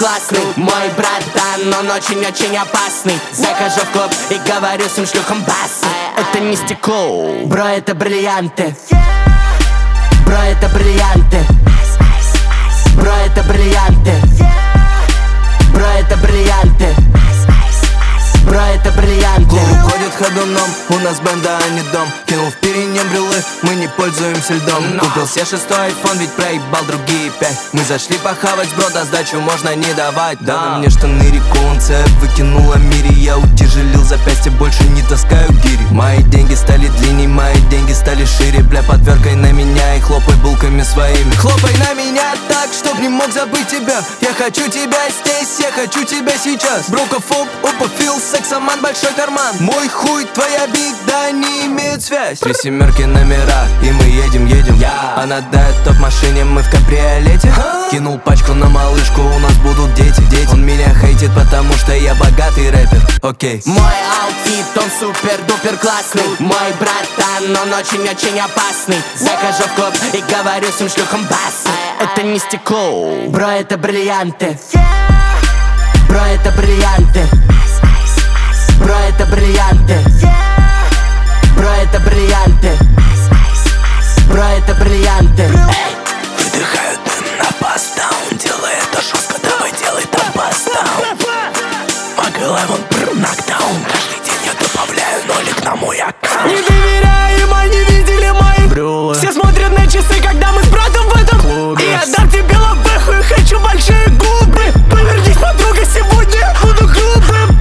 классный. Мой братан, он очень-очень опасный. Захожу в клуб и говорю с ним шлюхом басы. Это не стекло, бро, это бриллианты. Бро, это бриллианты. Бро, это бриллианты. Бро, это бриллианты. Бро, это бриллианты. Клуб ходит ходуном, у нас бенда, а не дом. Кинул в перине брелы, мы не пользуемся льдом. Купил себе 6-й айфон, ведь проебал другие 5. Мы зашли похавать, бро, да сдачу можно не давать. Дала мне штаны реконция, выкинула мире. Я утяжелил запястье, больше не таскаю гири. Мои деньги стали длинней, мои деньги стали шире. Бля, подверкай на меня и хлопай булками своими. Хлопай на меня так, чтоб не мог забыть тебя. Я хочу тебя здесь, я хочу тебя сейчас. Брокофоб, опофил, сексоман, большой карман. Мой хуй, твоя беда не имеет связь. 3 семерки номера, и мы едем. Она дает топ машине, мы в кабриолете. Кинул пачку на малышку, у нас будут дети. Он меня хейтит, потому что я богатый рэпер. Окей. Мой аутфит, он супер-дупер классный. Мой братан, он очень-очень опасный. Захожу в клуб и говорю с ним шлюхом басы. Это не стекло, бро, это бриллианты. Бро, это бриллианты. Бро, это бриллианты. Бро, это бриллианты. Бро, это бриллианты. Выдыхают дым на бас-даун. Делай это жестко, давай делай там бас-даун. Могла вон нокдаун. Каждый день я добавляю нолик на мой аккаунт. Не доверяем, они видели мои брюлы. Все смотрят на часы, когда мы с братом в этом клубе. И я дам тебе лобеху и хочу большие губы. Повернись, подруга, сегодня буду глупым.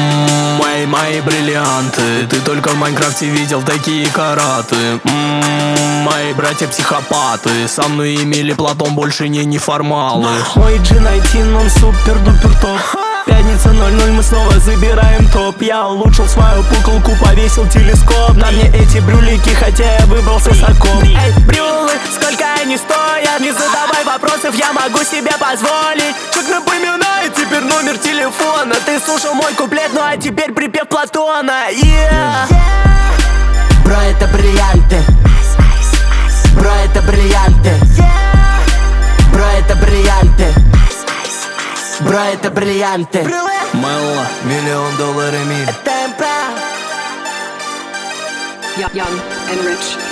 Мои бриллианты. Ты только в Майнкрафте видел такие караты. Мои братья психопаты. Со мной имели Платон, больше не неформалы. Мой G19, он супер-дупер топ. Пятница 00, мы снова забираем топ. Я улучшил свою пуколку, повесил телескоп. На мне эти брюлики, хотя я выбрался с окоп. Эй, брюлы, сколько они стоят? Не задавай вопросов, я могу себе позволить. Чек напоминает теперь номер телефона. Ты слушал мой куплет, ну а теперь припев Платона. Бро, это бриллианты. Бро, это бриллианты. Бро, это бриллианты. Бро, это бриллианты. Мелла, $1 миллион мир. Темпа. Young and rich.